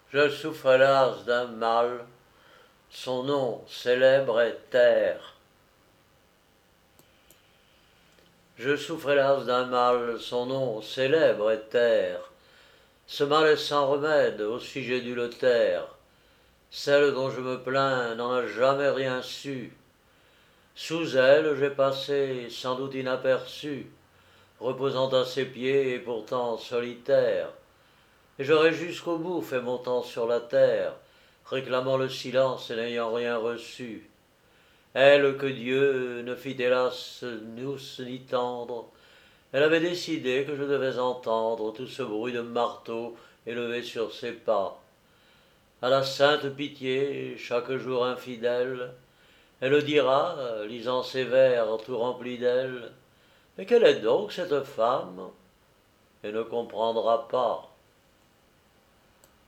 Je souffre hélas d'un mal, son nom célèbre est terre. Je souffre hélas d'un mal, son nom célèbre est terre. Ce mal est sans remède, aussi j'ai dû le taire. Celle dont je me plains n'en a jamais rien su. Sous elle j'ai passé, sans doute inaperçu, reposant à ses pieds et pourtant solitaire. Et j'aurais jusqu'au bout fait mon temps sur la terre, réclamant le silence et n'ayant rien reçu. Elle que Dieu ne fit hélas douce ni tendre, elle avait décidé que je devais entendre tout ce bruit de marteau élevé sur ses pas. À la sainte pitié, chaque jour infidèle, elle dira, lisant ses vers tout remplis d'elle, mais quelle est donc cette femme? Et ne comprendra pas.